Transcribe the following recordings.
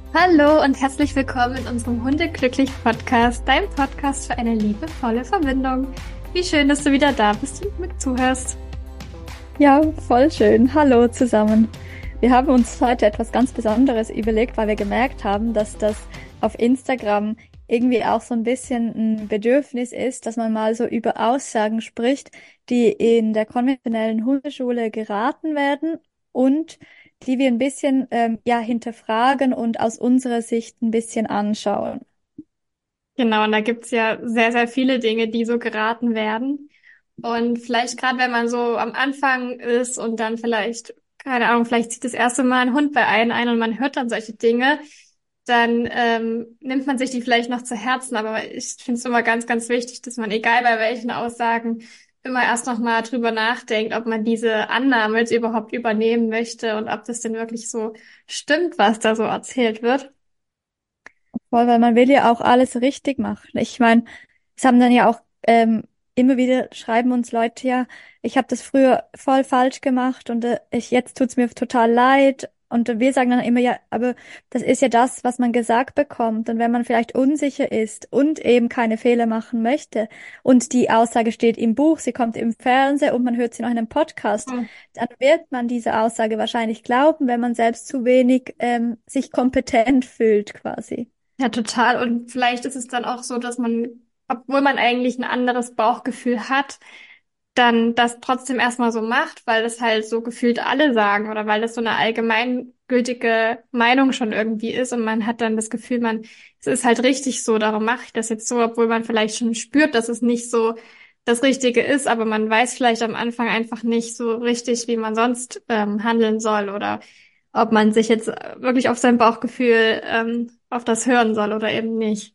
Hallo und herzlich willkommen in unserem Hundeglücklich Podcast, dein Podcast für eine liebevolle Verbindung. Wie schön, dass du wieder da bist und mit zuhörst. Ja, voll schön. Hallo zusammen. Wir haben uns heute etwas ganz Besonderes überlegt, weil wir gemerkt haben, dass das auf Instagram irgendwie auch so ein bisschen ein Bedürfnis ist, dass man mal so über Aussagen spricht, die in der konventionellen Hundeschule geraten werden und die wir ein bisschen ja hinterfragen und aus unserer Sicht ein bisschen anschauen. Genau, und da gibt's ja sehr, sehr viele Dinge, die so geraten werden. Und vielleicht gerade, wenn man so am Anfang ist und dann vielleicht, keine Ahnung, vielleicht zieht das erste Mal ein Hund bei einem ein und man hört dann solche Dinge, dann nimmt man sich die vielleicht noch zu Herzen. Aber ich finde es immer ganz, ganz wichtig, dass man, egal bei welchen Aussagen, immer erst noch mal drüber nachdenkt, ob man diese Annahme jetzt überhaupt übernehmen möchte und ob das denn wirklich so stimmt, was da so erzählt wird. Voll, weil man will ja auch alles richtig machen. Ich meine, es haben dann ja auch immer wieder schreiben uns Leute ja, ich habe das früher voll falsch gemacht und jetzt tut's mir total leid. Und wir sagen dann immer ja, aber das ist ja das, was man gesagt bekommt. Und wenn man vielleicht unsicher ist und eben keine Fehler machen möchte und die Aussage steht im Buch, sie kommt im Fernsehen und man hört sie noch in einem Podcast, Hm. dann wird man diese Aussage wahrscheinlich glauben, wenn man selbst zu wenig sich kompetent fühlt quasi. Ja, total. Und vielleicht ist es dann auch so, dass man, obwohl man eigentlich ein anderes Bauchgefühl hat, dann das trotzdem erstmal so macht, weil das halt so gefühlt alle sagen oder weil das so eine allgemeingültige Meinung schon irgendwie ist und man hat dann das Gefühl, es ist halt richtig so, darum mache ich das jetzt so, obwohl man vielleicht schon spürt, dass es nicht so das Richtige ist, aber man weiß vielleicht am Anfang einfach nicht so richtig, wie man sonst handeln soll oder ob man sich jetzt wirklich auf sein Bauchgefühl auf das hören soll oder eben nicht.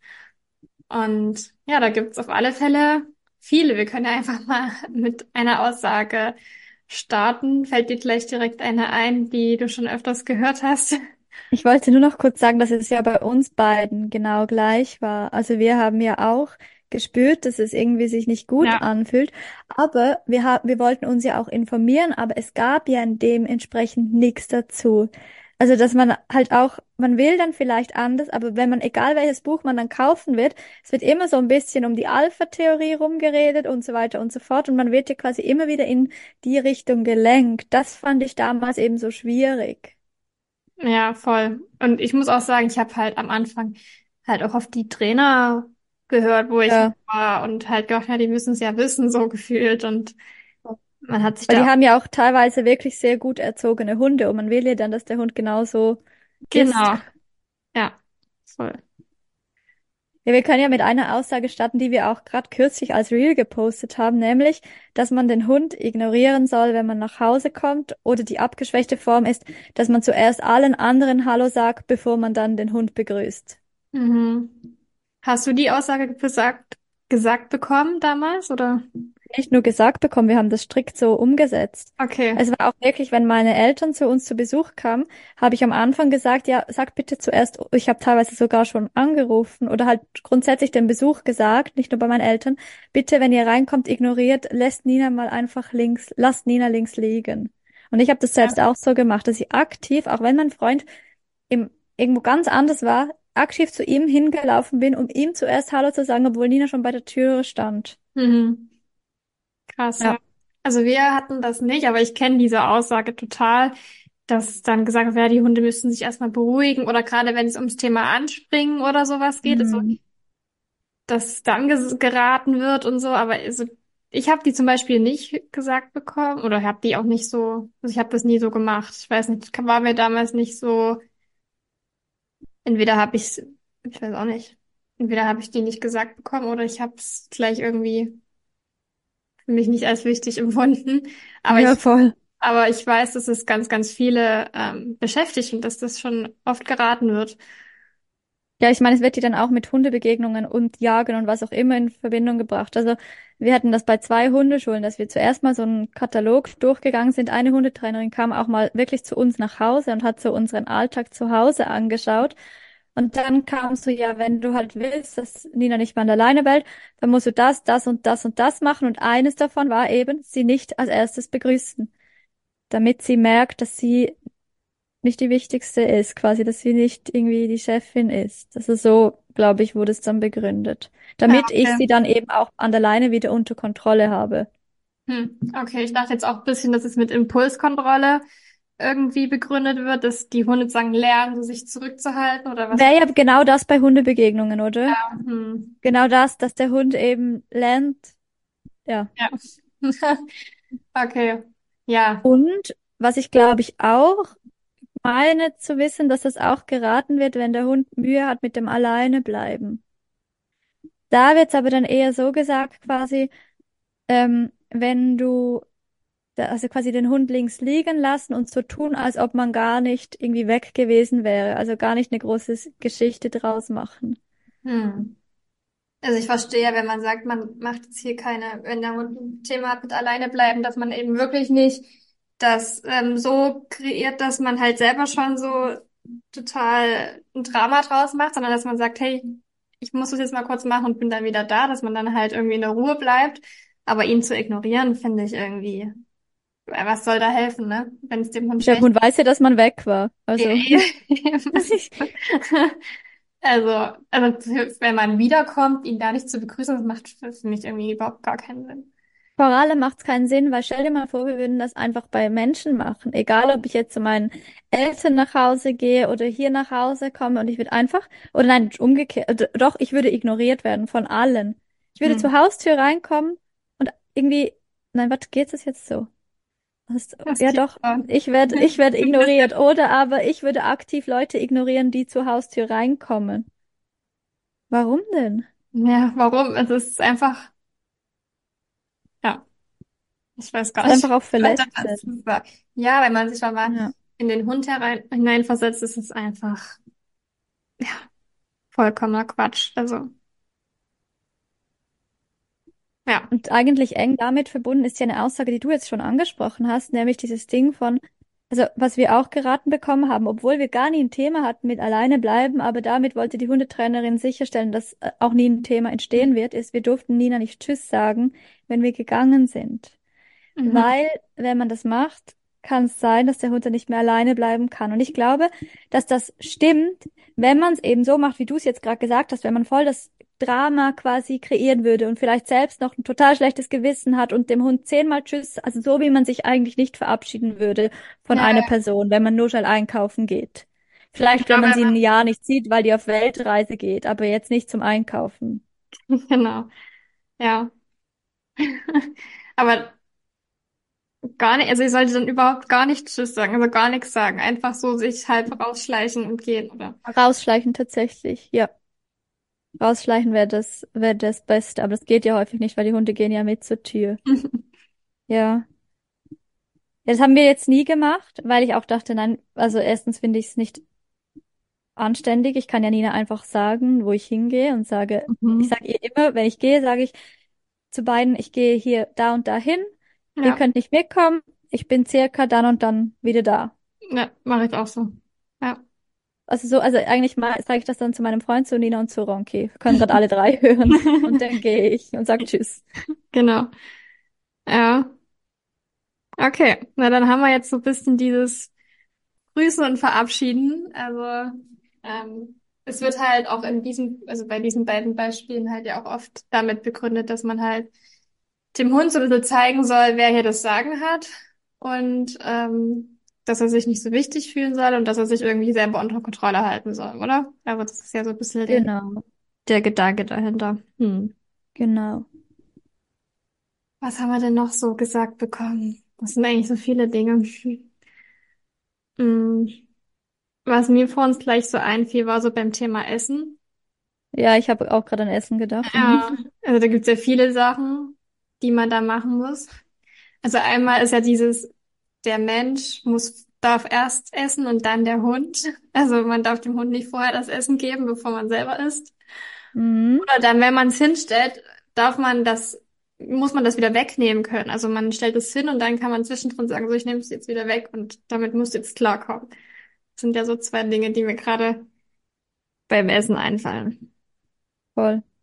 Und ja, da gibt's auf alle Fälle viele. Wir können ja einfach mal mit einer Aussage starten. Fällt dir gleich direkt eine ein, die du schon öfters gehört hast? Ich wollte nur noch kurz sagen, dass es ja bei uns beiden genau gleich war. Also wir haben ja auch gespürt, dass es irgendwie sich nicht gut Ja. anfühlt, aber wir wollten uns ja auch informieren, aber es gab ja dementsprechend nichts dazu. Also dass man halt auch, man will dann vielleicht anders, aber wenn man, egal welches Buch man dann kaufen wird, es wird immer so ein bisschen um die Alpha-Theorie rumgeredet und so weiter und so fort und man wird ja quasi immer wieder in die Richtung gelenkt. Das fand ich damals eben so schwierig. Ja, voll. Und ich muss auch sagen, ich habe halt am Anfang halt auch auf die Trainer gehört, wo ich Ja. war und halt gedacht, ja, die müssen es ja wissen, so gefühlt. Und man hat sich Weil die da, haben ja auch teilweise wirklich sehr gut erzogene Hunde und man will ja dann, dass der Hund genauso ist. genau, ja, voll. Ja, wir können ja mit einer Aussage starten, die wir auch gerade kürzlich als Reel gepostet haben, nämlich, dass man den Hund ignorieren soll, wenn man nach Hause kommt, oder die abgeschwächte Form ist, dass man zuerst allen anderen Hallo sagt, bevor man dann den Hund begrüßt. Mhm. Hast du die Aussage gesagt bekommen damals, oder? Nicht nur gesagt bekommen, wir haben das strikt so umgesetzt. Okay. Es war auch wirklich, wenn meine Eltern zu uns zu Besuch kamen, habe ich am Anfang gesagt, ja, sag bitte zuerst, ich habe teilweise sogar schon angerufen oder halt grundsätzlich den Besuch gesagt, nicht nur bei meinen Eltern, bitte, wenn ihr reinkommt, ignoriert, lasst Nina links liegen. Und ich habe das Ja. selbst auch so gemacht, dass ich aktiv, auch wenn mein Freund irgendwo ganz anders war, aktiv zu ihm hingelaufen bin, um ihm zuerst Hallo zu sagen, obwohl Nina schon bei der Tür stand. Mhm. Krass, ja. Ja. Also wir hatten das nicht, aber ich kenne diese Aussage total, dass dann gesagt wird, ja, die Hunde müssen sich erstmal beruhigen oder gerade wenn es ums Thema Anspringen oder sowas geht, also Hm. dass dann geraten wird und so, aber also, ich habe die zum Beispiel nicht gesagt bekommen oder habe die auch nicht so, also ich habe das nie so gemacht. Ich weiß nicht, war mir damals nicht so, entweder habe ich weiß auch nicht, entweder habe ich die nicht gesagt bekommen oder ich habe es gleich irgendwie für mich nicht als wichtig empfunden. Aber Ja, voll. aber ich weiß, dass es ganz, ganz viele beschäftigt und dass das schon oft geraten wird. Ja, ich meine, es wird dir dann auch mit Hundebegegnungen und Jagen und was auch immer in Verbindung gebracht. Also wir hatten das bei zwei Hundeschulen, dass wir zuerst mal so einen Katalog durchgegangen sind. Eine Hundetrainerin kam auch mal wirklich zu uns nach Hause und hat so unseren Alltag zu Hause angeschaut. Und dann kam so, ja, wenn du halt willst, dass Nina nicht mehr an der Leine bellt, dann musst du das, das und das und das machen. Und eines davon war eben, sie nicht als erstes begrüßen, damit sie merkt, dass sie nicht die wichtigste ist, quasi, dass sie nicht irgendwie die Chefin ist. Also so, glaube ich, wurde es dann begründet. Ja, Damit ich okay. sie dann eben auch an der Leine wieder unter Kontrolle habe. Okay, ich dachte jetzt auch ein bisschen, dass es mit Impulskontrolle irgendwie begründet wird, dass die Hunde sozusagen lernen, so sich zurückzuhalten oder was. Wäre ja genau das bei Hundebegegnungen, oder? Hm. Genau das, dass der Hund eben lernt, ja. Ja. Okay. Ja. Und was ich glaube ich auch meine zu wissen, dass das auch geraten wird, wenn der Hund Mühe hat mit dem Alleinebleiben. Da wird es aber dann eher so gesagt, quasi, wenn du also quasi den Hund links liegen lassen und so tun, als ob man gar nicht irgendwie weg gewesen wäre. Also gar nicht eine große Geschichte draus machen. Hm. Also ich verstehe, wenn man sagt, man macht jetzt hier keine, wenn der Hund ein Thema hat mit alleine bleiben, dass man eben wirklich nicht das so kreiert, dass man halt selber schon so total ein Drama draus macht, sondern dass man sagt, hey, ich muss das jetzt mal kurz machen und bin dann wieder da, dass man dann halt irgendwie in der Ruhe bleibt. Aber ihn zu ignorieren, finde ich irgendwie, was soll da helfen, ne? Wenn es dem Hund Der schlecht Hund weiß ja, dass man weg war. Also, Also, wenn man wiederkommt, ihn da nicht zu begrüßen, das macht für mich irgendwie überhaupt gar keinen Sinn. vor allem macht es keinen Sinn, weil stell dir mal vor, wir würden das einfach bei Menschen machen. Egal, ob ich jetzt zu meinen Eltern nach Hause gehe oder hier nach Hause komme und ich würde einfach, oder nein, umgekehrt, doch, ich würde ignoriert werden von allen. Ich würde Hm. zur Haustür reinkommen und irgendwie, nein, was geht es jetzt so? Das Ja, klingt doch, ich werde ein bisschen, ignoriert. Oder aber ich würde aktiv Leute ignorieren, die zur Haustür reinkommen. Warum denn? ja, warum? Es ist einfach, ja, ich weiß Es gar ist einfach nicht auch weiter dazu verletzend. zu sagen. Ja, wenn man sich schon mal Ja. in den Hund hineinversetzt, ist es einfach, ja, vollkommener Quatsch. Also, ja. Und eigentlich eng damit verbunden ist ja eine Aussage, die du jetzt schon angesprochen hast, nämlich dieses Ding von, also was wir auch geraten bekommen haben, obwohl wir gar nie ein Thema hatten mit alleine bleiben, aber damit wollte die Hundetrainerin sicherstellen, dass auch nie ein Thema entstehen wird, ist, wir durften Nina nicht Tschüss sagen, wenn wir gegangen sind. Mhm. Weil, wenn man das macht, kann es sein, dass der Hund dann nicht mehr alleine bleiben kann. Und ich glaube, dass das stimmt, wenn man es eben so macht, wie du es jetzt gerade gesagt hast, wenn man voll das Drama quasi kreieren würde und vielleicht selbst noch ein total schlechtes Gewissen hat und dem Hund 10-mal Tschüss, also so wie man sich eigentlich nicht verabschieden würde von Ja, einer Person, wenn man nur schnell einkaufen geht. Vielleicht, wenn genau, man sie ein Jahr nicht sieht, weil die auf Weltreise geht, aber jetzt nicht zum Einkaufen. genau, ja. Aber gar nicht, also ich sollte dann überhaupt gar nicht Tschüss sagen, also gar nichts sagen. Einfach so sich halb rausschleichen und gehen, oder? Rausschleichen tatsächlich, ja. Rausschleichen wäre das Beste, aber das geht ja häufig nicht, weil die Hunde gehen ja mit zur Tür. Ja. Ja, das haben wir jetzt nie gemacht, weil ich auch dachte, nein, also erstens finde ich es nicht anständig. Ich kann ja Nina einfach sagen, wo ich hingehe und ich Mhm. sage ihr immer, wenn ich gehe, sage ich zu beiden, ich gehe hier da und da hin. Ihr Ja, könnt nicht mitkommen. Ich bin circa dann und dann wieder da. ja, mache ich auch so. Ja, Also so, also eigentlich mal sage ich das dann zu meinem Freund, zu Nina und zu Ronki. Wir können gerade alle drei hören. Und dann gehe ich und sag Tschüss. genau. Ja, okay. Na, dann haben wir jetzt so ein bisschen dieses Grüßen und Verabschieden. Also, es wird halt auch in diesem, also bei diesen beiden Beispielen halt ja auch oft damit begründet, dass man halt dem Hund so ein bisschen zeigen soll, wer hier das Sagen hat und dass er sich nicht so wichtig fühlen soll und dass er sich irgendwie selber unter Kontrolle halten soll, oder? Also das ist ja so ein bisschen Genau, der Gedanke dahinter. genau. Was haben wir denn noch so gesagt bekommen? Das sind eigentlich so viele Dinge. Hm. Was mir vor uns gleich so einfiel, war so beim Thema Essen. Ja, ich habe auch gerade an Essen gedacht. Mhm. Ja, also da gibt's ja viele Sachen, die man da machen muss. Also einmal ist ja dieses, der Mensch darf erst essen und dann der Hund. Also man darf dem Hund nicht vorher das Essen geben, bevor man selber isst. Mhm. Oder dann, wenn man es hinstellt, muss man das wieder wegnehmen können. Also man stellt es hin und dann kann man zwischendrin sagen, so ich nehme es jetzt wieder weg und damit musst du jetzt klarkommen. Das sind ja so zwei Dinge, die mir gerade beim Essen einfallen. Voll.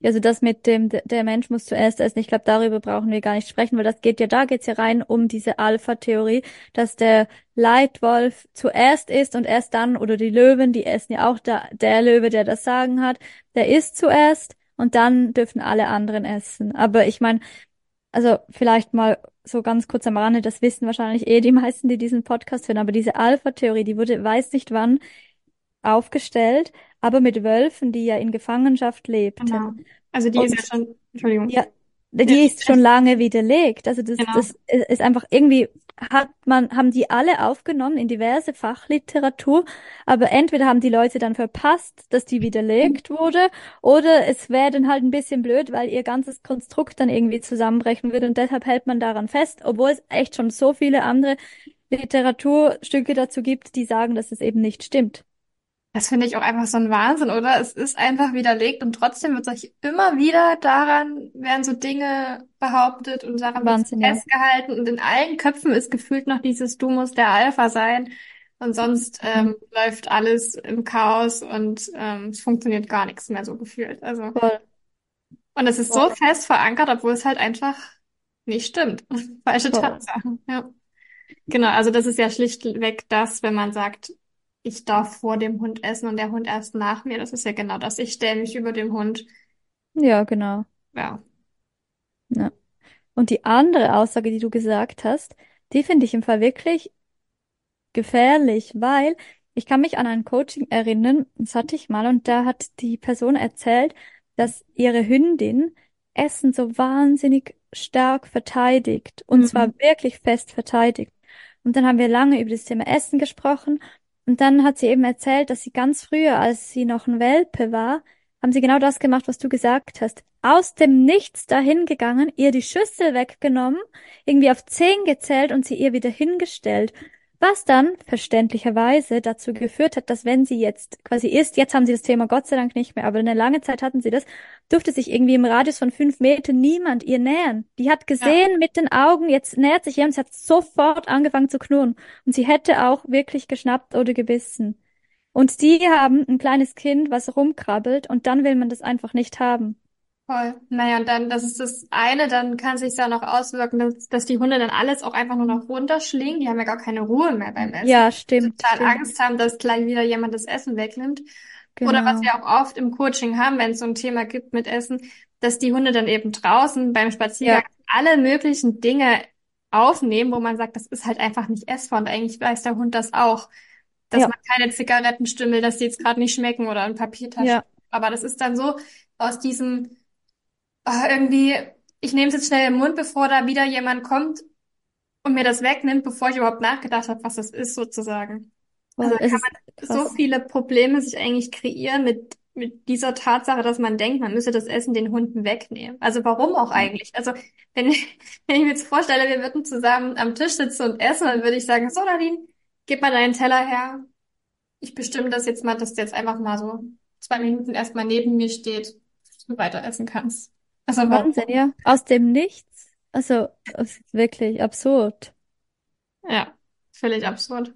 Also das mit dem, der Mensch muss zuerst essen, ich glaube, darüber brauchen wir gar nicht sprechen, weil das geht ja, da geht's ja rein um diese Alpha-Theorie, dass der Leitwolf zuerst isst und erst dann, oder die Löwen, die essen ja auch, der Löwe, der das Sagen hat, der isst zuerst und dann dürfen alle anderen essen. Aber ich meine, also vielleicht mal so ganz kurz am Rande, das wissen wahrscheinlich eh die meisten, die diesen Podcast hören, aber diese Alpha-Theorie, die wurde, weiß nicht wann, aufgestellt, aber mit Wölfen, die ja in Gefangenschaft Genau. lebten. Also die ist Und ja schon, Entschuldigung. ja, Ja, die ist schon lange widerlegt. Also genau. das ist einfach irgendwie haben die alle aufgenommen in diverse Fachliteratur, aber entweder haben die Leute dann verpasst, dass die widerlegt wurde, oder es wäre dann halt ein bisschen blöd, weil ihr ganzes Konstrukt dann irgendwie zusammenbrechen würde und deshalb hält man daran fest, obwohl es echt schon so viele andere Literaturstücke dazu gibt, die sagen, dass es eben nicht stimmt. Das finde ich auch einfach so ein Wahnsinn, oder? Es ist einfach widerlegt und trotzdem wird sich immer wieder daran, werden so Dinge behauptet und daran wird Wahnsinn, ja. festgehalten und in allen Köpfen ist gefühlt noch dieses Du musst der Alpha sein und sonst Mhm. läuft alles im Chaos und es funktioniert gar nichts mehr so gefühlt. Also, Voll, und es ist so voll, fest verankert, obwohl es halt einfach nicht stimmt. Falsche voll. Tatsachen, ja. Genau, also das ist ja schlichtweg das, wenn man sagt, ich darf vor dem Hund essen und der Hund erst nach mir. Das ist ja genau das. Ich stelle mich über dem Hund. Ja, genau. Ja. Ja. Und die andere Aussage, die du gesagt hast, die finde ich im Fall wirklich gefährlich, weil ich kann mich an ein Coaching erinnern, das hatte ich mal, und da hat die Person erzählt, dass ihre Hündin Essen so wahnsinnig stark verteidigt, und zwar Mhm. wirklich fest verteidigt. Und dann haben wir lange über das Thema Essen gesprochen, und dann hat sie eben erzählt, dass sie ganz früher, als sie noch ein Welpe war, haben sie genau das gemacht, was du gesagt hast. Aus dem Nichts dahin gegangen, ihr die Schüssel weggenommen, irgendwie auf 10 gezählt und sie ihr wieder hingestellt. Was dann verständlicherweise dazu geführt hat, dass wenn sie jetzt quasi isst, jetzt haben sie das Thema Gott sei Dank nicht mehr, aber eine lange Zeit hatten sie das, durfte sich irgendwie im Radius von 5 Metern niemand ihr nähern. Die hat Ja, gesehen mit den Augen, jetzt nähert sich jemand, sie hat sofort angefangen zu knurren. Und sie hätte auch wirklich geschnappt oder gebissen. Und die haben ein kleines Kind, was rumkrabbelt, und dann will man das einfach nicht haben. voll. Naja, und dann, das ist das eine, dann kann sich ja noch auswirken, dass die Hunde dann alles auch einfach nur noch runterschlingen. Die haben ja gar keine Ruhe mehr beim Essen. Ja, stimmt, Total stimmt. Angst haben, dass gleich wieder jemand das Essen wegnimmt. Oder was Genau. wir auch oft im Coaching haben, wenn es so ein Thema gibt mit Essen, dass die Hunde dann eben draußen beim Spaziergang Ja, alle möglichen Dinge aufnehmen, wo man sagt, das ist halt einfach nicht essbar. Und eigentlich weiß der Hund das auch, dass ja, man keine Zigarettenstummel, dass die jetzt gerade nicht schmecken oder ein Papiertaschen. ja, Aber das ist dann so aus diesem irgendwie, ich nehme es jetzt schnell im Mund, bevor da wieder jemand kommt und mir das wegnimmt, bevor ich überhaupt nachgedacht habe, was das ist sozusagen. Also voll. da Es kann ist man so krass. viele Probleme sich eigentlich kreieren mit dieser Tatsache, dass man denkt, man müsse das Essen den Hunden wegnehmen. Also warum auch Ja. eigentlich? Also wenn ich, wenn ich mir jetzt vorstelle, wir würden zusammen am Tisch sitzen und essen, dann würde ich sagen, so Nadine, gib mal deinen Teller her. Ich bestimme das jetzt mal, dass du jetzt einfach mal so 2 Minuten erstmal neben mir steht, dass du weiter essen kannst. Also Wahnsinn, warum? ja. Aus dem Nichts. Also, es ist wirklich absurd. Ja, völlig absurd.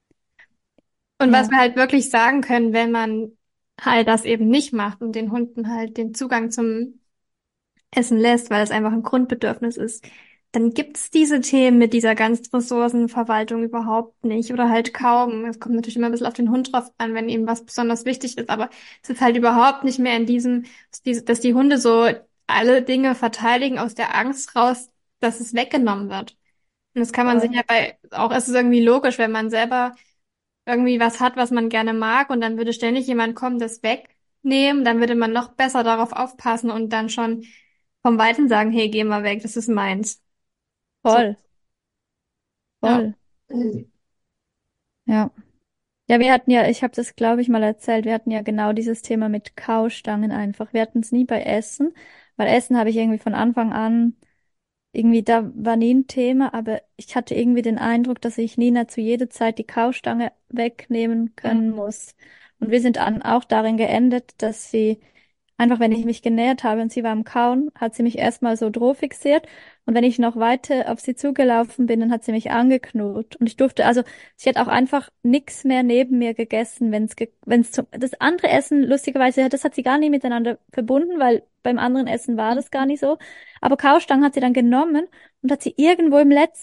Und was Ja, wir halt wirklich sagen können, wenn man halt das eben nicht macht und den Hunden halt den Zugang zum Essen lässt, weil es einfach ein Grundbedürfnis ist, dann gibt's diese Themen mit dieser ganzen Ressourcenverwaltung überhaupt nicht oder halt kaum. Es kommt natürlich immer ein bisschen auf den Hund drauf an, wenn ihm was besonders wichtig ist, aber es ist halt überhaupt nicht mehr in diesem, dass die Hunde so alle Dinge verteidigen aus der Angst raus, dass es weggenommen wird. Und das kann man sich voll. ja auch es ist irgendwie logisch, wenn man selber irgendwie was hat, was man gerne mag und dann würde ständig jemand kommen, das wegnehmen, dann würde man noch besser darauf aufpassen und dann schon vom Weiten sagen, hey, geh mal weg, das ist meins. So, Voll. ja. Voll. Ja. Ja, wir hatten ja, ich habe das, glaube ich, mal erzählt, wir hatten ja genau dieses Thema mit Kaustangen einfach. Wir hatten es nie bei Essen, weil Essen habe ich irgendwie von Anfang an, irgendwie, da war nie ein Thema, aber ich hatte irgendwie den Eindruck, dass ich Nina zu jeder Zeit die Kaustange wegnehmen können muss. Und wir sind auch darin geendet, dass sie einfach wenn ich mich genähert habe und sie war am Kauen, hat sie mich erstmal so droh fixiert. Und wenn ich noch weiter auf sie zugelaufen bin, dann hat sie mich angeknurrt. Und ich durfte, also sie hat auch einfach nix mehr neben mir gegessen, wenn's zum, das andere Essen, lustigerweise, das hat sie gar nicht miteinander verbunden, weil beim anderen Essen war das gar nicht so. Aber Kaustangen hat sie dann genommen und hat sie irgendwo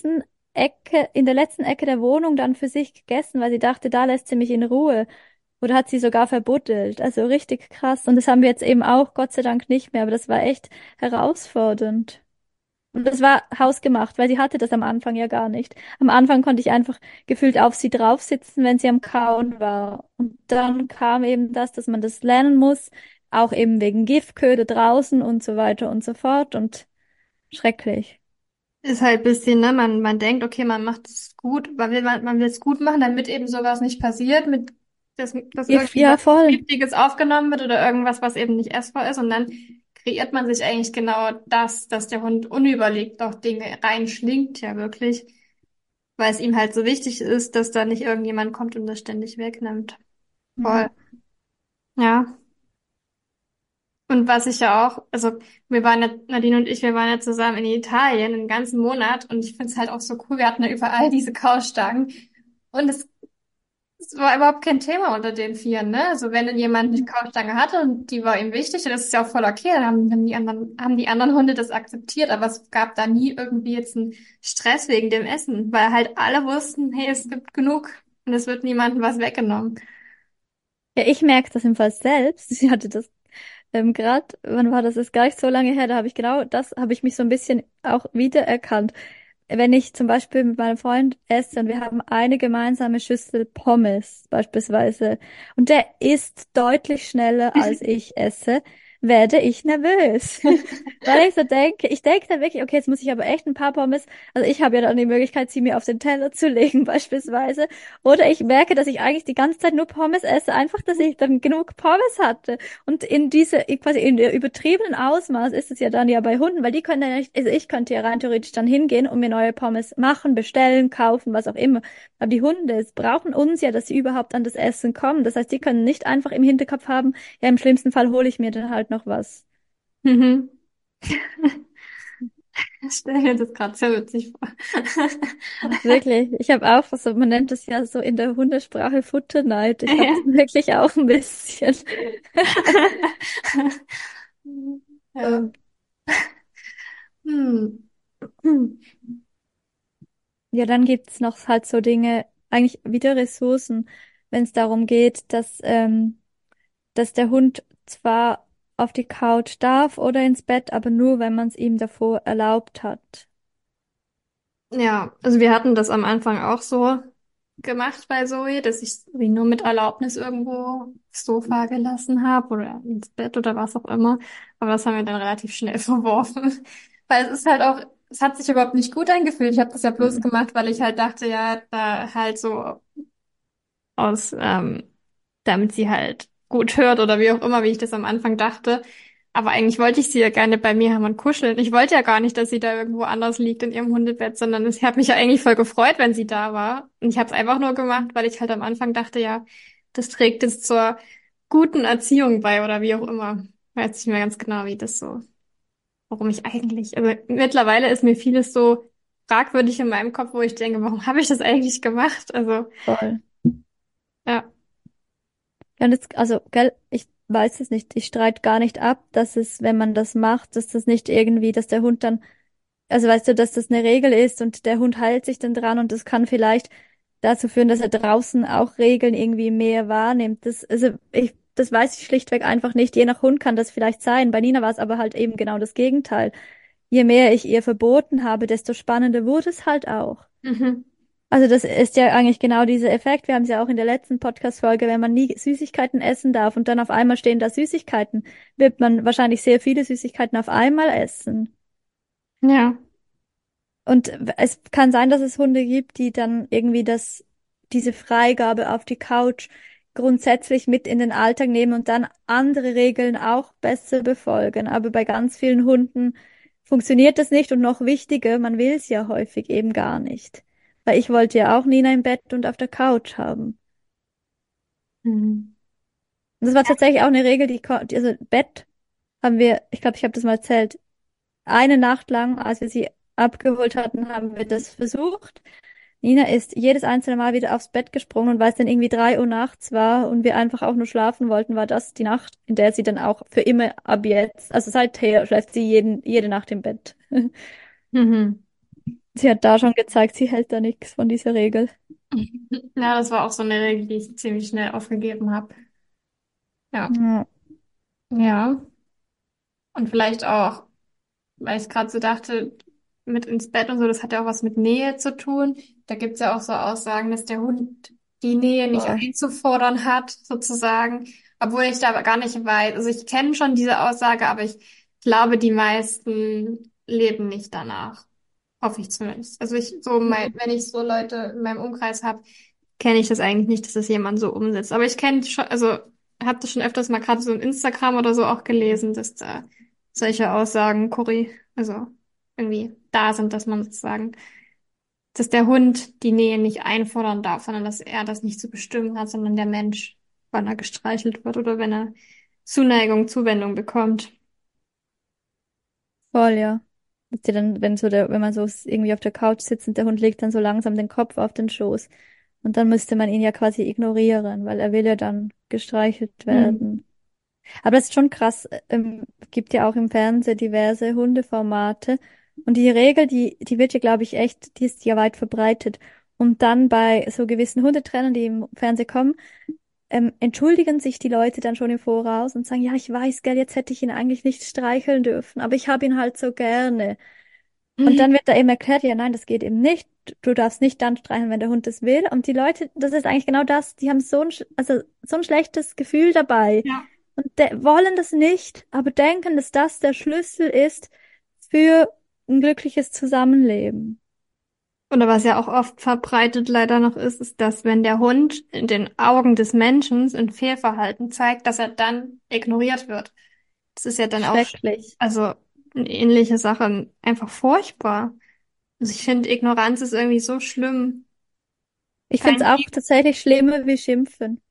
in der letzten Ecke der Wohnung dann für sich gegessen, weil sie dachte, da lässt sie mich in Ruhe. Oder hat sie sogar verbuddelt. Also richtig krass. Und das haben wir jetzt eben auch, Gott sei Dank, nicht mehr. Aber das war echt herausfordernd. Und das war hausgemacht, weil sie hatte das am Anfang ja gar nicht. Am Anfang konnte ich einfach gefühlt auf sie drauf sitzen, wenn sie am Kauen war. Und dann kam eben das, dass man das lernen muss, auch eben wegen Giftköder draußen und so weiter und so fort. Und schrecklich. Ist halt ein bisschen, ne, man denkt, okay, man macht es gut, man will es gut machen, damit eben sowas nicht passiert, dass irgendwie Ja, was voll. Giftiges aufgenommen wird oder irgendwas, was eben nicht essbar ist. Und dann kreiert man sich eigentlich genau das, dass der Hund unüberlegt auch Dinge reinschlingt, ja wirklich, weil es ihm halt so wichtig ist, dass da nicht irgendjemand kommt und das ständig wegnimmt. Voll. Mhm. Ja. Und was ich ja auch, also wir waren ja, Nadine und ich, wir waren ja zusammen in Italien einen ganzen Monat und ich finde es halt auch so cool, wir hatten ja überall diese Kaustangen und es war überhaupt kein Thema unter den Vieren, ne? Also wenn dann jemand eine Kaustange hatte und die war ihm wichtig, dann ist es ja auch voll okay, dann haben die anderen Hunde das akzeptiert, aber es gab da nie irgendwie jetzt einen Stress wegen dem Essen, weil halt alle wussten, hey, es gibt genug und es wird niemandem was weggenommen. Ja, ich merke das im Fall selbst. Sie hatte das gerade, wann war das? Ist gar nicht so lange her, da habe ich genau das, habe ich mich so ein bisschen auch wiedererkannt. Wenn ich zum Beispiel mit meinem Freund esse und wir haben eine gemeinsame Schüssel Pommes beispielsweise und der isst deutlich schneller als ich esse, werde ich nervös. Weil ich denke dann wirklich, okay, jetzt muss ich aber echt ein paar Pommes, also ich habe ja dann die Möglichkeit, sie mir auf den Teller zu legen beispielsweise. Oder ich merke, dass ich eigentlich die ganze Zeit nur Pommes esse, einfach, dass ich dann genug Pommes hatte. Und quasi in der übertriebenen Ausmaß ist es ja dann ja bei Hunden, weil die können ja nicht, also ich könnte ja rein theoretisch dann hingehen und mir neue Pommes machen, bestellen, kaufen, was auch immer. Aber die Hunde, es brauchen uns ja, dass sie überhaupt an das Essen kommen. Das heißt, die können nicht einfach im Hinterkopf haben, ja, im schlimmsten Fall hole ich mir dann halt noch was. Mhm. Ich stelle mir das gerade sehr witzig vor. Wirklich, ich habe auch, also man nennt es ja so in der Hundesprache Futterneid. Ich habe es wirklich auch ein bisschen. Ja. Ähm, Hm. Hm. Ja, dann gibt's noch halt so Dinge, eigentlich wieder Ressourcen, wenn es darum geht, dass der Hund zwar auf die Couch darf oder ins Bett, aber nur, wenn man es ihm davor erlaubt hat. Ja, also wir hatten das am Anfang auch so gemacht bei Zoe, dass ich sie nur mit Erlaubnis irgendwo aufs Sofa gelassen habe oder ins Bett oder was auch immer. Aber das haben wir dann relativ schnell verworfen. Weil es ist halt auch, es hat sich überhaupt nicht gut angefühlt. Ich habe das ja bloß Mhm. gemacht, weil ich halt dachte, ja, da halt so aus, damit sie halt gut hört oder wie auch immer, wie ich das am Anfang dachte. Aber eigentlich wollte ich sie ja gerne bei mir haben und kuscheln. Ich wollte ja gar nicht, dass sie da irgendwo anders liegt in ihrem Hundebett, sondern ich habe mich ja eigentlich voll gefreut, wenn sie da war. Und ich habe es einfach nur gemacht, weil ich halt am Anfang dachte, ja, das trägt jetzt zur guten Erziehung bei oder wie auch immer. Weiß nicht mehr ganz genau, wie das so, warum ich eigentlich, also mittlerweile ist mir vieles so fragwürdig in meinem Kopf, wo ich denke, warum habe ich das eigentlich gemacht? Also, Voll. ja. Ja, und jetzt, also, gell, ich weiß es nicht. Ich streite gar nicht ab, dass es, wenn man das macht, dass das nicht irgendwie, dass der Hund dann, also weißt du, dass das eine Regel ist und der Hund hält sich dann dran und das kann vielleicht dazu führen, dass er draußen auch Regeln irgendwie mehr wahrnimmt. Das weiß ich schlichtweg einfach nicht. Je nach Hund kann das vielleicht sein. Bei Nina war es aber halt eben genau das Gegenteil. Je mehr ich ihr verboten habe, desto spannender wurde es halt auch. Mhm. Also das ist ja eigentlich genau dieser Effekt. Wir haben es ja auch in der letzten Podcast-Folge, wenn man nie Süßigkeiten essen darf und dann auf einmal stehen da Süßigkeiten, wird man wahrscheinlich sehr viele Süßigkeiten auf einmal essen. Ja. Und es kann sein, dass es Hunde gibt, die dann irgendwie diese Freigabe auf die Couch grundsätzlich mit in den Alltag nehmen und dann andere Regeln auch besser befolgen. Aber bei ganz vielen Hunden funktioniert das nicht und noch wichtiger, man will es ja häufig eben gar nicht. Weil ich wollte ja auch Nina im Bett und auf der Couch haben. Mhm. Und das war tatsächlich auch eine Regel, also Bett. ich glaube, ich habe das mal erzählt, eine Nacht lang, als wir sie abgeholt hatten, haben wir das versucht. Nina ist jedes einzelne Mal wieder aufs Bett gesprungen und weil es dann irgendwie 3 Uhr nachts war und wir einfach auch nur schlafen wollten, war das die Nacht, in der sie dann auch für immer ab jetzt, also seither schläft sie jede Nacht im Bett. Mhm. Sie hat da schon gezeigt, sie hält da nichts von dieser Regel. Ja, das war auch so eine Regel, die ich ziemlich schnell aufgegeben habe. Ja. Ja, Ja. Und vielleicht auch, weil ich gerade so dachte, mit ins Bett und so, das hat ja auch was mit Nähe zu tun. Da gibt's ja auch so Aussagen, dass der Hund die Nähe nicht voll. einzufordern hat, sozusagen. Obwohl ich da aber gar nicht weiß. Also ich kenne schon diese Aussage, aber ich glaube, die meisten leben nicht danach. Hoffe ich zumindest. Also wenn ich so Leute in meinem Umkreis habe, kenne ich das eigentlich nicht, dass das jemand so umsetzt. Aber ich kenne schon, also habe das schon öfters mal gerade so in Instagram oder so auch gelesen, dass da solche Aussagen, also irgendwie da sind, dass man sozusagen, dass der Hund die Nähe nicht einfordern darf, sondern dass er das nicht zu bestimmen hat, sondern der Mensch, wann er gestreichelt wird oder wenn er Zuneigung, Zuwendung bekommt. Voll, ja. Dass die dann, wenn man so irgendwie auf der Couch sitzt und der Hund legt dann so langsam den Kopf auf den Schoß. Und dann müsste man ihn ja quasi ignorieren, weil er will ja dann gestreichelt Hm. werden. Aber das ist schon krass. Gibt ja auch im Fernsehen diverse Hundeformate. Und die Regel, die wird ja, glaube ich, echt, die ist ja weit verbreitet. Und dann bei so gewissen Hundetrainern, die im Fernsehen kommen, entschuldigen sich die Leute dann schon im Voraus und sagen, ja, ich weiß, gell, jetzt hätte ich ihn eigentlich nicht streicheln dürfen, aber ich habe ihn halt so gerne. Und dann wird da eben erklärt, ja, nein, das geht eben nicht. Du darfst nicht dann streicheln, wenn der Hund es will. Und die Leute, das ist eigentlich genau das, die haben also so ein schlechtes Gefühl dabei Ja. und wollen das nicht, aber denken, dass das der Schlüssel ist für ein glückliches Zusammenleben. Oder was ja auch oft verbreitet leider noch ist, ist, dass wenn der Hund in den Augen des Menschen ein Fehlverhalten zeigt, dass er dann ignoriert wird. Das ist ja dann auch, Schrecklich. also eine ähnliche Sache, einfach furchtbar. Also ich finde, Ignoranz ist irgendwie so schlimm. Ich finde Kein, es auch tatsächlich schlimmer wie Schimpfen.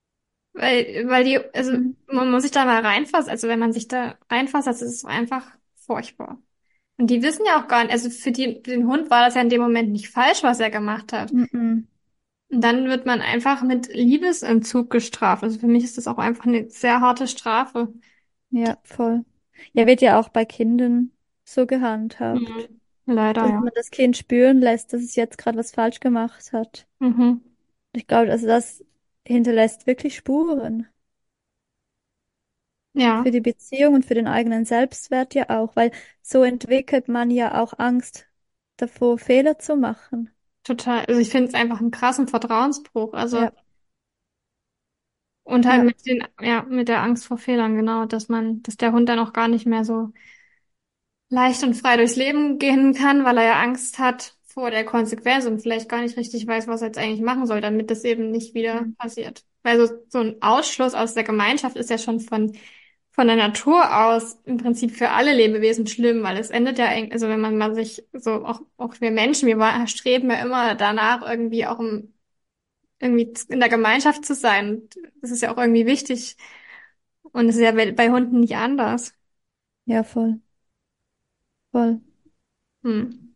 also Mhm. man muss sich da mal reinfassen, also wenn man sich da reinfasst, das ist einfach furchtbar. Und die wissen ja auch gar nicht, also für den Hund war das ja in dem Moment nicht falsch, was er gemacht hat. Mhm. Und dann wird man einfach mit Liebesentzug gestraft. Also für mich ist das auch einfach eine sehr harte Strafe. Ja, voll. Ja, wird ja auch bei Kindern so gehandhabt, Mhm. Leider, dass ja. man das Kind spüren lässt, dass es jetzt gerade was falsch gemacht hat. Mhm. Ich glaube, also das hinterlässt wirklich Spuren Ja, für die Beziehung und für den eigenen Selbstwert ja auch, weil so entwickelt man ja auch Angst davor, Fehler zu machen. total. Also ich finde es einfach einen krassen Vertrauensbruch. Also, Ja, und halt ja, mit der Angst vor Fehlern, genau, dass der Hund dann auch gar nicht mehr so leicht und frei durchs Leben gehen kann, weil er ja Angst hat vor der Konsequenz und vielleicht gar nicht richtig weiß, was er jetzt eigentlich machen soll, damit das eben nicht wieder mhm. passiert. Weil so ein Ausschluss aus der Gemeinschaft ist ja schon von der Natur aus im Prinzip für alle Lebewesen schlimm, weil es endet ja, also wenn man mal sich so, auch wir Menschen, streben ja immer danach, irgendwie auch irgendwie in der Gemeinschaft zu sein. Und das ist ja auch irgendwie wichtig. Und es ist ja bei Hunden nicht anders. Ja, voll, voll. Hm.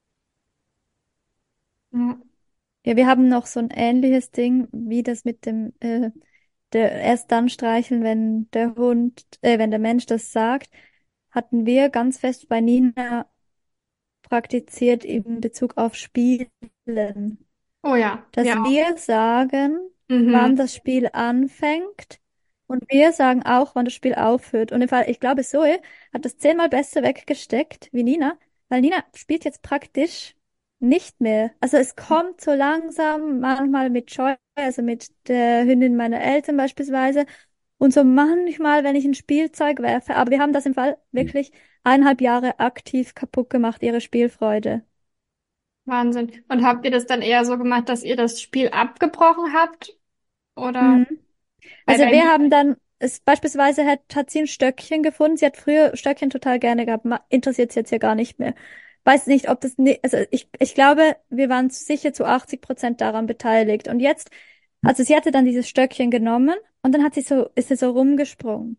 Ja. Ja, wir haben noch so ein ähnliches Ding wie das mit der erst dann streicheln, wenn der Mensch das sagt, hatten wir ganz fest bei Nina praktiziert in Bezug auf Spielen. Oh ja, Dass ja. wir sagen, Mhm. wann das Spiel anfängt und wir sagen auch, wann das Spiel aufhört. Und im Fall, ich glaube, Zoe hat das 10-mal besser weggesteckt wie Nina, weil Nina spielt jetzt praktisch nicht mehr. Also es kommt so langsam, manchmal mit Scheu, also mit der Hündin meiner Eltern beispielsweise, und so manchmal, wenn ich ein Spielzeug werfe. Aber wir haben das im Fall wirklich 1,5 Jahre aktiv kaputt gemacht, ihre Spielfreude. Wahnsinn. Und habt ihr das dann eher so gemacht, dass ihr das Spiel abgebrochen habt? Oder Mhm. weil Also bei wir mir, haben dann, beispielsweise hat sie ein Stöckchen gefunden. Sie hat früher Stöckchen total gerne gehabt. Interessiert sie jetzt ja gar nicht mehr. Weiß nicht, ob das, also ich glaube, wir waren sicher zu 80% daran beteiligt. Und jetzt, also sie hatte dann dieses Stöckchen genommen und dann ist sie so rumgesprungen.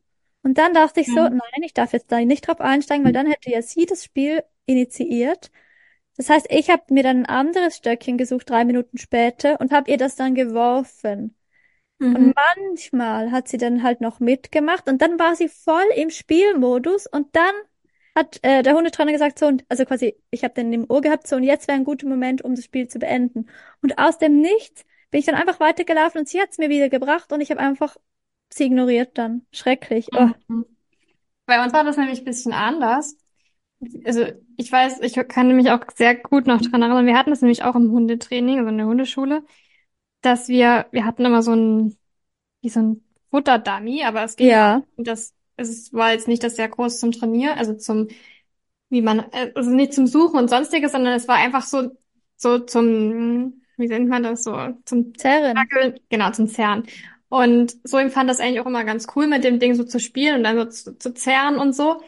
Und dann dachte ich so, Ja. nein, ich darf jetzt da nicht drauf einsteigen, weil dann hätte ja sie das Spiel initiiert. Das heißt, ich habe mir dann ein anderes Stöckchen gesucht, 3 Minuten später, und habe ihr das dann geworfen. Mhm. Und manchmal hat sie dann halt noch mitgemacht und dann war sie voll im Spielmodus und dann hat der Hundetrainer gesagt, so, und, also quasi, ich habe dann im Ohr gehabt, so, und jetzt wäre ein guter Moment, um das Spiel zu beenden. Und aus dem Nichts bin ich dann einfach weitergelaufen und sie hat es mir wieder gebracht und ich habe einfach sie ignoriert dann. Schrecklich. Oh, Mhm. Bei uns war das nämlich ein bisschen anders. Also ich weiß, ich kann mich auch sehr gut noch dran erinnern. Wir hatten das nämlich auch im Hundetraining, also in der Hundeschule, dass wir hatten immer so ein, wie so ein Futterdummy, aber es ging auch, ja, es war jetzt nicht das sehr groß zum Trainieren, also zum, wie man, also nicht zum Suchen und sonstiges, sondern es war einfach so zum, wie nennt man das so, zum Zerren. Wackeln, genau, zum Zerren. Und so empfand das eigentlich auch immer ganz cool, mit dem Ding so zu spielen und dann so zu zerren und so.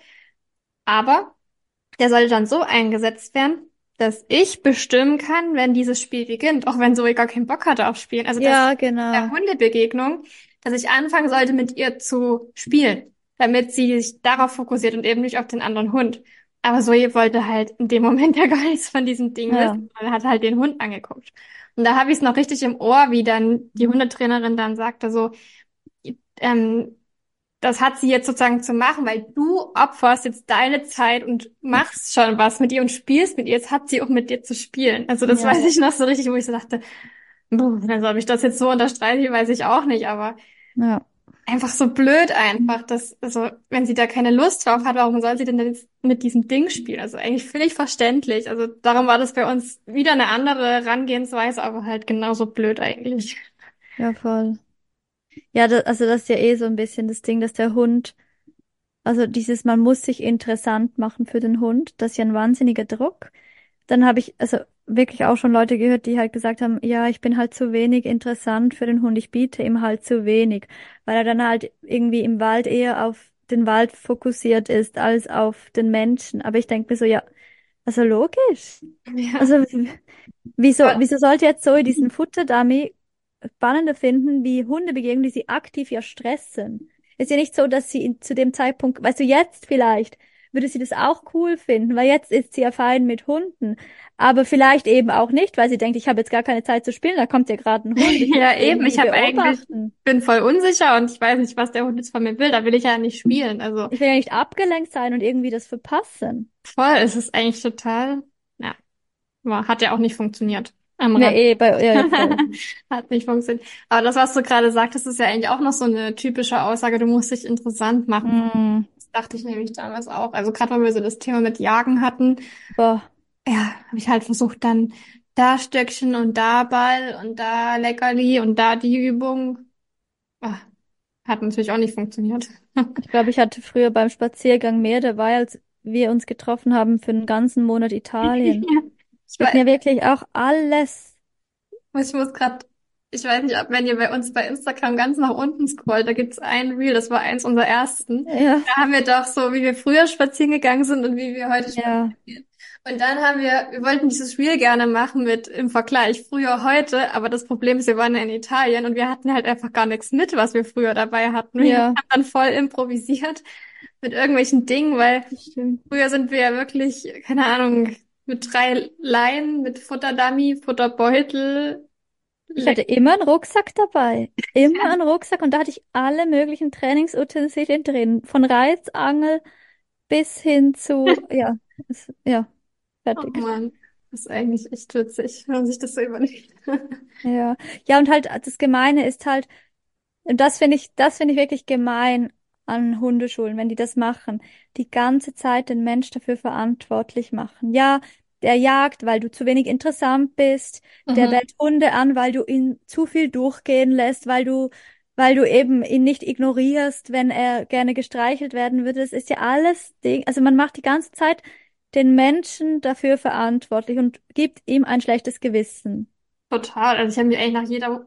Aber der sollte dann so eingesetzt werden, dass ich bestimmen kann, wenn dieses Spiel beginnt, auch wenn Zoe gar keinen Bock hatte auf Spielen. Also das Ja, der genau. Hundebegegnung, dass ich anfangen sollte, mit ihr zu spielen, damit sie sich darauf fokussiert und eben nicht auf den anderen Hund. Aber Zoe wollte halt in dem Moment ja gar nichts von diesem Ding Ja. wissen. Man hat halt den Hund angeguckt. Und da habe ich es noch richtig im Ohr, wie dann die Hundetrainerin dann sagte so, ähm, das hat sie jetzt sozusagen zu machen, weil du opferst jetzt deine Zeit und machst schon was mit ihr und spielst mit ihr. Jetzt hat sie auch mit dir zu spielen. Also das Ja, weiß ich noch so richtig, wo ich so dachte, also ob ich das jetzt so unterstreiche, weiß ich auch nicht, aber ja. einfach so blöd einfach, dass, also wenn sie da keine Lust drauf hat, warum soll sie denn jetzt mit diesem Ding spielen? Also eigentlich völlig verständlich. Also darum war das bei uns wieder eine andere Herangehensweise, aber halt genauso blöd eigentlich. Ja, voll. Ja, also das ist ja eh so ein bisschen das Ding, dass der Hund, also dieses, man muss sich interessant machen für den Hund, das ist ja ein wahnsinniger Druck. Dann habe ich also wirklich auch schon Leute gehört, die halt gesagt haben, ja, ich bin halt zu wenig interessant für den Hund, ich biete ihm halt zu wenig, weil er dann halt irgendwie im Wald eher auf den Wald fokussiert ist als auf den Menschen. Aber ich denke mir so, ja, also logisch. Ja. Also wieso, Aber wieso sollte jetzt Zoe diesen Futterdummy spannender finden, wie Hundebegegnungen, die sie aktiv ja stressen? Ist ja nicht so, dass sie zu dem Zeitpunkt, weißt du, jetzt vielleicht würde sie das auch cool finden, weil jetzt ist sie ja fein mit Hunden. Aber vielleicht eben auch nicht, weil sie denkt, ich habe jetzt gar keine Zeit zu spielen, da kommt ja gerade ein Hund, ich muss ja, eben. irgendwie Ich habe eigentlich, beobachten. bin voll unsicher und ich weiß nicht, was der Hund jetzt von mir will. Da will ich ja nicht spielen. Also Ich will ja nicht abgelenkt sein und irgendwie das verpassen. voll, es ist eigentlich total, ja, hat ja auch nicht funktioniert. Am Ja, Rand. eh, ja, ja, voll. Hat nicht funktioniert. Aber das, was du gerade sagtest, ist ja eigentlich auch noch so eine typische Aussage, du musst dich interessant machen. Mm, Das dachte ich nämlich damals auch. Also gerade weil wir so das Thema mit Jagen hatten, boah, ja, habe ich halt versucht, dann da Stöckchen und da Ball und da Leckerli und da die Übung. Ah, hat natürlich auch nicht funktioniert. ich glaube, ich hatte früher beim Spaziergang mehr dabei, als wir uns getroffen haben für einen ganzen Monat Italien. Ich Wir hatten weiß, ja wirklich auch alles. ich muss gerade, ich weiß nicht, ob wenn ihr bei uns bei Instagram ganz nach unten scrollt, da gibt's ein Reel, das war eins unserer ersten. Ja, Da haben wir doch so, wie wir früher spazieren gegangen sind und wie wir heute ja, spazieren gehen. Und dann wir wollten dieses Reel gerne machen mit im Vergleich früher heute, aber das Problem ist, wir waren ja in Italien und wir hatten halt einfach gar nichts mit, was wir früher dabei hatten. Wir haben ja, dann voll improvisiert mit irgendwelchen Dingen, weil das stimmt. früher sind wir ja wirklich, keine Ahnung, mit 3 Leinen, mit Futterdummy, Futterbeutel, Ich hatte immer einen Rucksack dabei. Immer einen Rucksack und da hatte ich alle möglichen Trainingsutensilien drin. Von Reizangel bis hin zu, ja, ja, Oh fertig. Mann, das ist eigentlich echt witzig, wenn man sich das so überlegt. Ja. Ja, und halt das Gemeine ist halt, und das finde ich wirklich gemein an Hundeschulen, wenn die das machen. Die ganze Zeit den Mensch dafür verantwortlich machen. Ja, der jagt, weil du zu wenig interessant bist. Der Mhm. bellt Hunde an, weil du ihn zu viel durchgehen lässt, weil du eben ihn nicht ignorierst, wenn er gerne gestreichelt werden würde. Das ist ja alles Ding. Also man macht die ganze Zeit den Menschen dafür verantwortlich und gibt ihm ein schlechtes Gewissen. Total. Also ich habe mich eigentlich nach jeder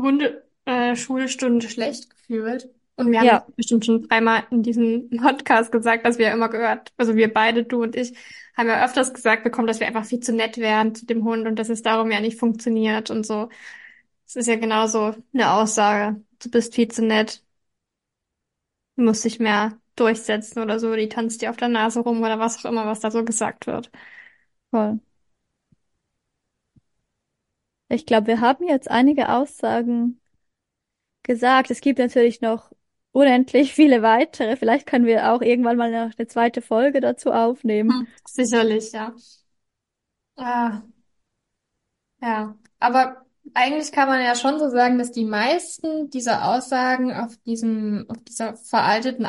Schulstunde schlecht gefühlt. Und wir haben das Ja, bestimmt schon 3-mal in diesem Podcast gesagt, dass wir immer gehört, also wir beide, du und ich, haben ja öfters gesagt bekommen, dass wir einfach viel zu nett wären zu dem Hund und dass es darum ja nicht funktioniert und so. Es ist ja genauso eine Aussage. Du bist viel zu nett, du musst dich mehr durchsetzen oder so, die tanzt dir auf der Nase rum oder was auch immer, was da so gesagt wird. Voll. Ich glaube, wir haben jetzt einige Aussagen gesagt. Es gibt natürlich noch unendlich viele weitere. Vielleicht können wir auch irgendwann mal noch eine zweite Folge dazu aufnehmen. Sicherlich, ja. Ah, ja. Aber eigentlich kann man ja schon so sagen, dass die meisten dieser Aussagen auf dieser veralteten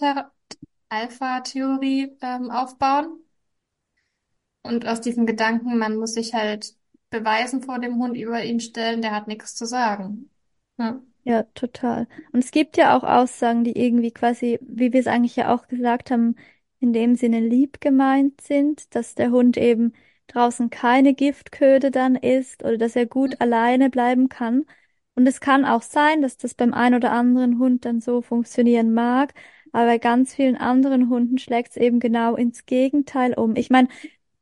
Alpha-Theorie, aufbauen. Und aus diesem Gedanken, man muss sich halt beweisen vor dem Hund, über ihn stellen, der hat nichts zu sagen. Ja. Ja, total. Und es gibt ja auch Aussagen, die irgendwie quasi, wie wir es eigentlich ja auch gesagt haben, in dem Sinne lieb gemeint sind, dass der Hund eben draußen keine Giftköder dann isst oder dass er gut alleine bleiben kann. Und es kann auch sein, dass das beim ein oder anderen Hund dann so funktionieren mag, aber bei ganz vielen anderen Hunden schlägt es eben genau ins Gegenteil um. Ich meine,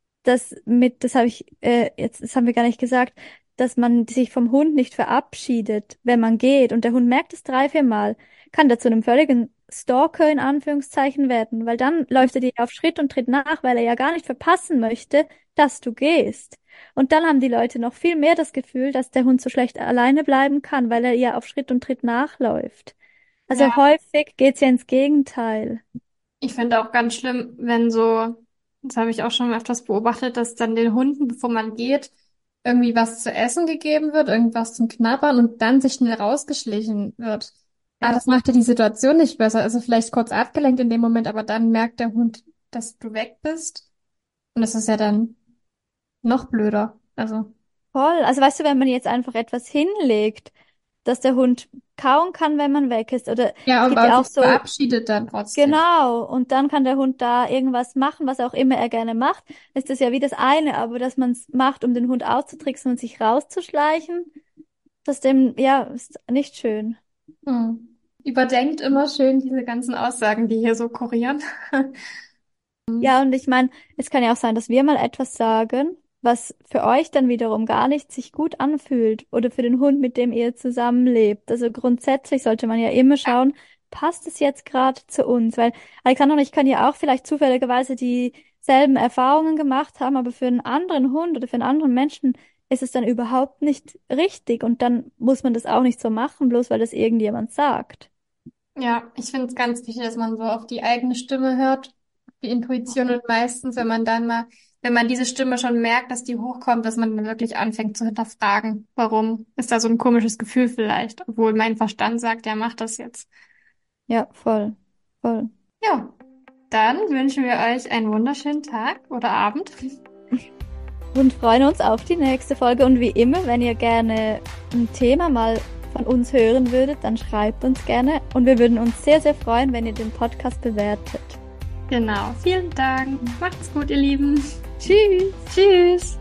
das habe ich, das haben wir gar nicht gesagt, dass man sich vom Hund nicht verabschiedet, wenn man geht und der Hund merkt es 3, 4 Mal, kann der zu einem völligen Stalker in Anführungszeichen werden, weil dann läuft er dir auf Schritt und Tritt nach, weil er ja gar nicht verpassen möchte, dass du gehst. Und dann haben die Leute noch viel mehr das Gefühl, dass der Hund so schlecht alleine bleiben kann, weil er ja auf Schritt und Tritt nachläuft. Also Ja, häufig geht's ja ins Gegenteil. ich finde auch ganz schlimm, wenn so, das habe ich auch schon öfters beobachtet, dass dann den Hunden, bevor man geht, irgendwie was zu essen gegeben wird, irgendwas zum Knabbern und dann sich schnell rausgeschlichen wird. Ah, Ja. das macht ja die Situation nicht besser. Also vielleicht kurz abgelenkt in dem Moment, aber dann merkt der Hund, dass du weg bist. Und das ist ja dann noch blöder. Also, Voll. Also weißt du, wenn man jetzt einfach etwas hinlegt, dass der Hund kauen kann, wenn man weg ist, oder ja, es gibt aber ja sich auch so, verabschiedet dann trotzdem. genau, und dann kann der Hund da irgendwas machen, was auch immer er gerne macht, ist das ja wie das eine, aber dass man es macht, um den Hund auszutricksen und sich rauszuschleichen, das dem, ja, ist nicht schön. Hm. Überdenkt immer schön diese ganzen Aussagen, die hier so kurieren. Ja, und ich meine, es kann ja auch sein, dass wir mal etwas sagen, was für euch dann wiederum gar nicht sich gut anfühlt oder für den Hund, mit dem ihr zusammenlebt. Also grundsätzlich sollte man ja immer schauen, passt es jetzt gerade zu uns? Weil Alexander und ich können ja auch vielleicht zufälligerweise dieselben Erfahrungen gemacht haben, aber für einen anderen Hund oder für einen anderen Menschen ist es dann überhaupt nicht richtig und dann muss man das auch nicht so machen, bloß weil das irgendjemand sagt. Ja, ich finde es ganz wichtig, dass man so auf die eigene Stimme hört, die Intuition und meistens, wenn man diese Stimme schon merkt, dass die hochkommt, dass man dann wirklich anfängt zu hinterfragen, warum ist da so ein komisches Gefühl vielleicht, obwohl mein Verstand sagt, ja, mach das jetzt. Ja, voll, voll. Ja, dann wünschen wir euch einen wunderschönen Tag oder Abend. Und freuen uns auf die nächste Folge. Und wie immer, wenn ihr gerne ein Thema mal von uns hören würdet, dann schreibt uns gerne. Und wir würden uns sehr, sehr freuen, wenn ihr den Podcast bewertet. Genau, vielen Dank. Macht's gut, ihr Lieben. Tschüss! Tschüss.